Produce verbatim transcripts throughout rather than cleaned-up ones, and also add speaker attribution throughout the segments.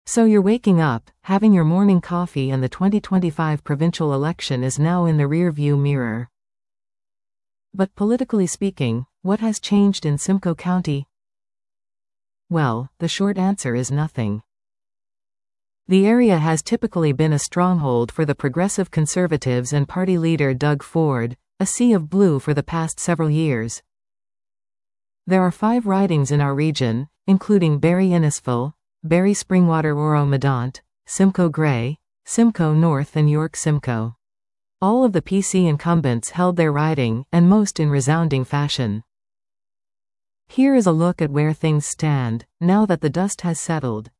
Speaker 1: So you're waking up, having your morning coffee, and the twenty twenty-five provincial election is now in the rear-view mirror. But politically speaking, what has changed in Simcoe County? Well, the short answer is nothing. The area has typically been a stronghold for the Progressive Conservatives and party leader Doug Ford, a sea of blue for the past several years. There are five ridings in our region, including Barrie-Innisfil, Barrie-Springwater-Oro-Medonte, Simcoe Grey, Simcoe North and York-Simcoe. All of the P C incumbents held their riding, and most in resounding fashion. Here is a look at where things stand, now that the dust has settled.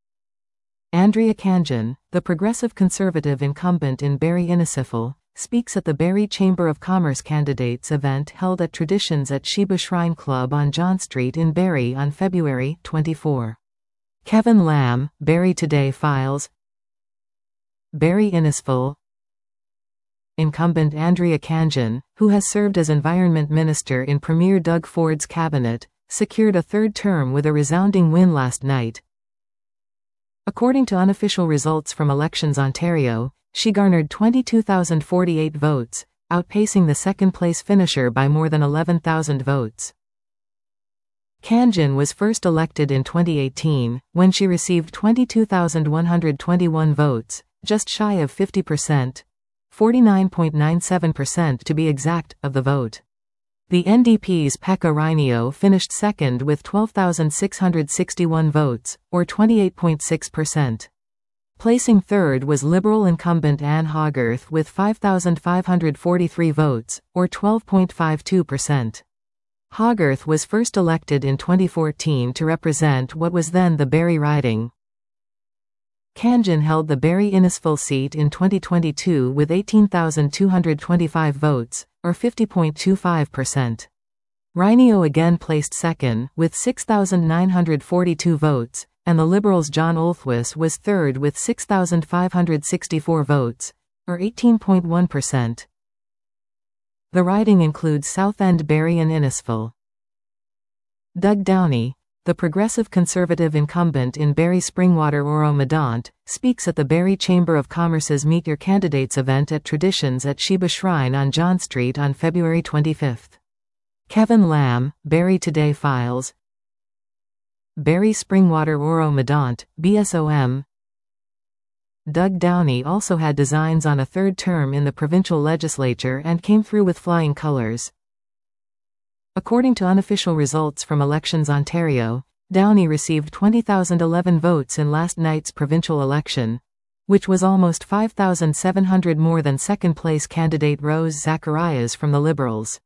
Speaker 1: Andrea Khanjin, the Progressive Conservative incumbent in Barrie-Innisfil, speaks at the Barrie Chamber of Commerce candidates event held at Traditions at Sheba Shrine Club on John Street in Barrie on February twenty-fourth. Kevin Lamb, Barrie Today files. Barrie-Innisfil. Incumbent Andrea Khanjin, who has served as Environment Minister in Premier Doug Ford's cabinet, secured a third term with a resounding win last night. According to unofficial results from Elections Ontario, she garnered twenty-two thousand forty-eight votes, outpacing the second-place finisher by more than eleven thousand votes. Khanjin was first elected in twenty eighteen, when she received twenty-two thousand one hundred twenty-one votes, just shy of fifty percent. forty-nine point nine seven percent to be exact, of the vote. The N D P's Pekka Rainio finished second with twelve thousand six hundred sixty-one votes, or twenty-eight point six percent. Placing third was Liberal incumbent Anne Hogarth with five thousand five hundred forty-three votes, or twelve point five two percent. Hogarth was first elected in twenty fourteen to represent what was then the Barrie riding. Khanjin held the Barrie-Innisfil seat in twenty twenty-two with eighteen thousand two hundred twenty-five votes, or fifty point two five percent. Rainio again placed second, with six thousand nine hundred forty-two votes, and the Liberals' John Olthwis was third with six thousand five hundred sixty-four votes, or eighteen point one percent. The riding includes Southend Barrie and Innisfil. Doug Downey, the Progressive Conservative incumbent in Barrie-Springwater-Oro-Medonte, speaks at the Barrie Chamber of Commerce's Meet Your Candidates event at Traditions at Sheba Shrine on John Street on February twenty-fifth. Kevin Lamb, Barrie Today files. Barrie-Springwater-Oro-Medonte, B S O M. Doug Downey also had designs on a third term in the provincial legislature and came through with flying colours. According to unofficial results from Elections Ontario, Downey received twenty thousand eleven votes in last night's provincial election, which was almost five thousand seven hundred more than second-place candidate Rose Zacharias from the Liberals.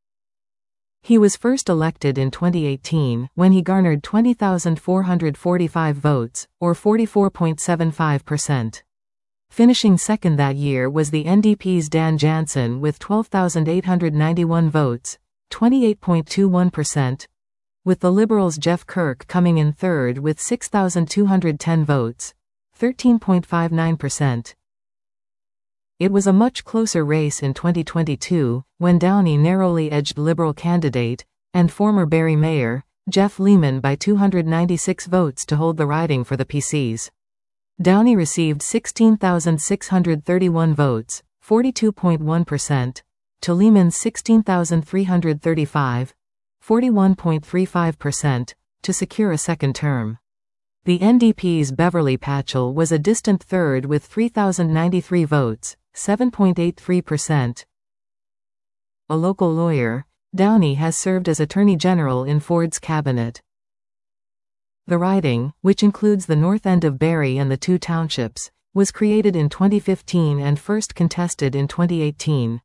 Speaker 1: He was first elected in twenty eighteen, when he garnered twenty thousand four hundred forty-five votes, or forty-four point seven five percent. Finishing second that year was the N D P's Dan Jansen with twelve thousand eight hundred ninety-one votes, twenty-eight point two one percent, with the Liberals' Jeff Kirk coming in third with six thousand two hundred ten votes, thirteen point five nine percent. It was a much closer race in twenty twenty-two, when Downey narrowly edged Liberal candidate, and former Barrie Mayor, Jeff Lehman by two hundred ninety-six votes to hold the riding for the P Cs. Downey received sixteen thousand six hundred thirty-one votes, forty-two point one percent, to Lehman's sixteen thousand three hundred thirty-five, forty-one point three five percent, to secure a second term. The N D P's Beverly Patchell was a distant third with three thousand ninety-three votes, seven point eight three percent. A local lawyer, Downey has served as Attorney General in Ford's cabinet. The riding, which includes the north end of Barrie and the two townships, was created in twenty fifteen and first contested in twenty eighteen.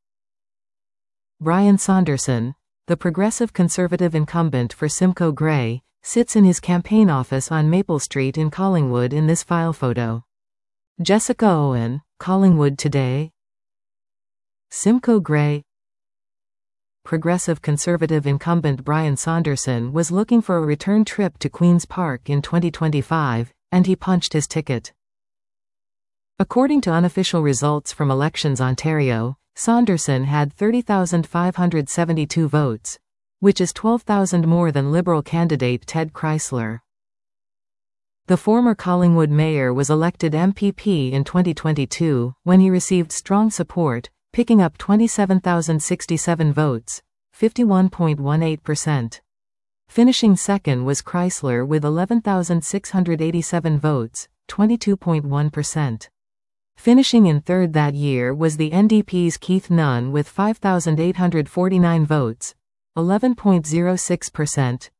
Speaker 1: Brian Saunderson, the Progressive Conservative incumbent for Simcoe Grey, sits in his campaign office on Maple Street in Collingwood in this file photo. Jessica Owen, Collingwood Today. Simcoe Grey. Progressive Conservative incumbent Brian Saunderson was looking for a return trip to Queen's Park in twenty twenty-five, and he punched his ticket. According to unofficial results from Elections Ontario, Saunderson had thirty thousand five hundred seventy-two votes, which is twelve thousand more than Liberal candidate Ted Chrysler. The former Collingwood mayor was elected M P P in twenty twenty-two, when he received strong support, picking up twenty-seven thousand sixty-seven votes, fifty-one point one eight percent. Finishing second was Chrysler with eleven thousand six hundred eighty-seven votes, twenty-two point one percent. Finishing in third that year was the N D P's Keith Nunn with five thousand eight hundred forty-nine votes, eleven point zero six percent.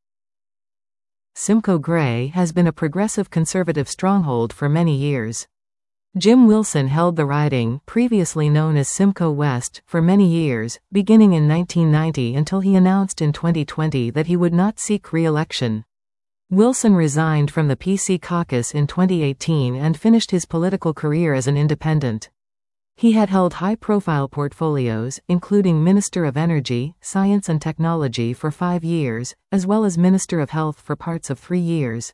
Speaker 1: Simcoe Grey has been a progressive conservative stronghold for many years. Jim Wilson held the riding, previously known as Simcoe West, for many years, beginning in nineteen ninety until he announced in twenty twenty that he would not seek re-election. Wilson resigned from the P C caucus in twenty eighteen and finished his political career as an independent. He had held high-profile portfolios, including Minister of Energy, Science and Technology for five years, as well as Minister of Health for parts of three years.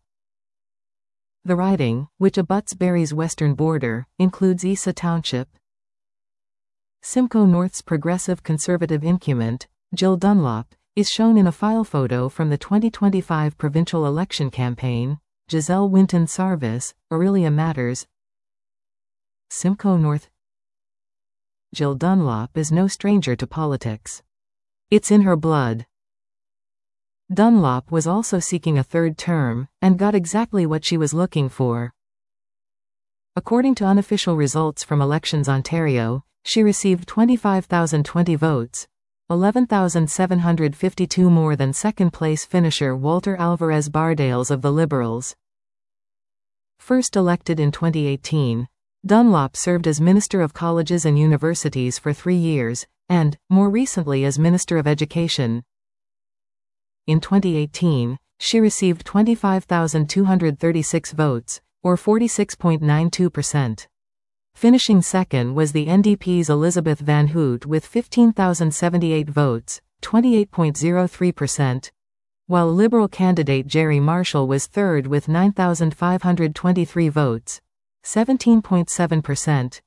Speaker 1: The riding, which abuts Barrie's western border, includes Isa Township. Simcoe North's progressive conservative incumbent, Jill Dunlop, is shown in a file photo from the twenty twenty-five provincial election campaign. Giselle Winton Sarvis, Aurelia Matters. Simcoe North. Jill Dunlop is no stranger to politics. It's in her blood. Dunlop was also seeking a third term, and got exactly what she was looking for. According to unofficial results from Elections Ontario, she received twenty-five thousand twenty votes, eleven thousand seven hundred fifty-two more than second-place finisher Walter Alvarez Bardales of the Liberals. First elected in twenty eighteen, Dunlop served as Minister of Colleges and Universities for three years, and, more recently as Minister of Education. In twenty eighteen, she received twenty-five thousand two hundred thirty-six votes, or forty-six point nine two percent. Finishing second was the N D P's Elizabeth Van Hoot with fifteen thousand seventy-eight votes, twenty-eight point zero three percent, while Liberal candidate Jerry Marshall was third with nine thousand five hundred twenty-three votes, seventeen point seven percent.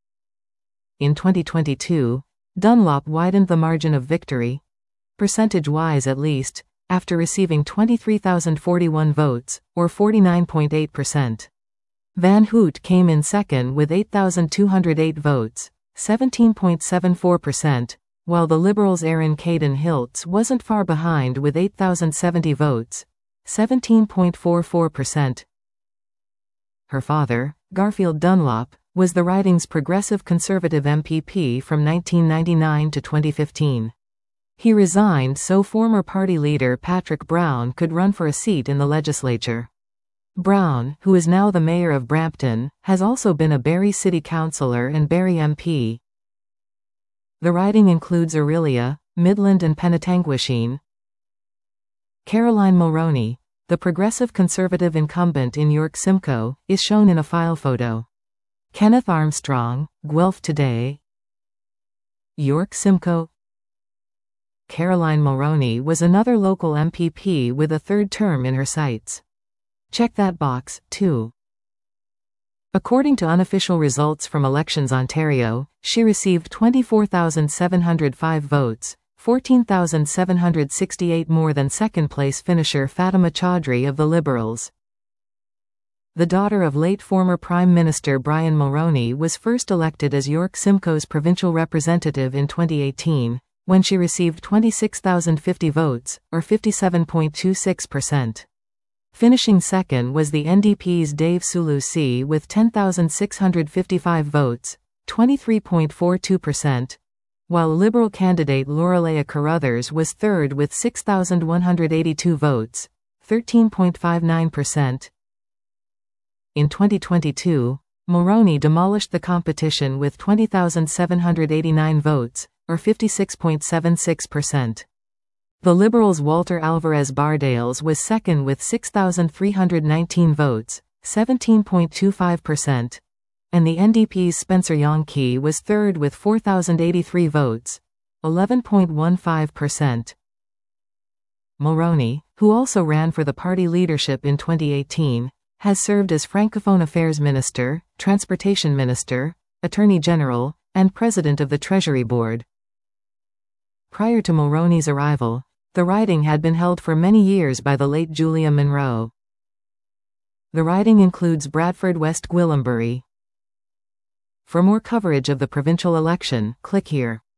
Speaker 1: In twenty twenty-two, Dunlop widened the margin of victory, percentage-wise at least, after receiving twenty-three thousand forty-one votes, or forty-nine point eight percent. Van Hoot came in second with eight thousand two hundred eight votes, seventeen point seven four percent, while the Liberals' Erin Caden Hiltz wasn't far behind with eight thousand seventy votes, seventeen point four four percent. Her father, Garfield Dunlop, was the riding's progressive conservative M P P from nineteen ninety-nine to twenty fifteen. He resigned so former party leader Patrick Brown could run for a seat in the legislature. Brown, who is now the mayor of Brampton, has also been a Barrie City Councillor and Barrie M P. The riding includes Aurelia, Midland and Penetanguishene. Caroline Mulroney, the progressive conservative incumbent in York Simcoe, is shown in a file photo. Kenneth Armstrong, Guelph Today. York Simcoe. Caroline Mulroney was another local M P P with a third term in her sights. Check that box, too. According to unofficial results from Elections Ontario, she received twenty-four thousand seven hundred five votes, fourteen thousand seven hundred sixty-eight more than second-place finisher Fatima Chaudhry of the Liberals. The daughter of late former Prime Minister Brian Mulroney was first elected as York Simcoe's provincial representative in twenty eighteen, when she received twenty-six thousand fifty votes, or fifty-seven point two six percent. Finishing second was the N D P's Dave Sulusi with ten thousand six hundred fifty-five votes, twenty-three point four two percent, while Liberal candidate Lorelea Carruthers was third with six thousand one hundred eighty-two votes, thirteen point five nine percent. In twenty twenty-two, Mulroney demolished the competition with twenty thousand seven hundred eighty-nine votes, or fifty-six point seven six percent. The Liberals' Walter Alvarez Bardales was second with six thousand three hundred nineteen votes, seventeen point two five percent, and the N D P's Spencer Yonke was third with four thousand eighty-three votes, eleven point one five percent. Mulroney, who also ran for the party leadership in twenty eighteen, has served as Francophone Affairs Minister, Transportation Minister, Attorney General, and President of the Treasury Board. Prior to Mulroney's arrival, the riding had been held for many years by the late Julia Monroe. The riding includes Bradford West Gwillimbury. For more coverage of the provincial election, click here.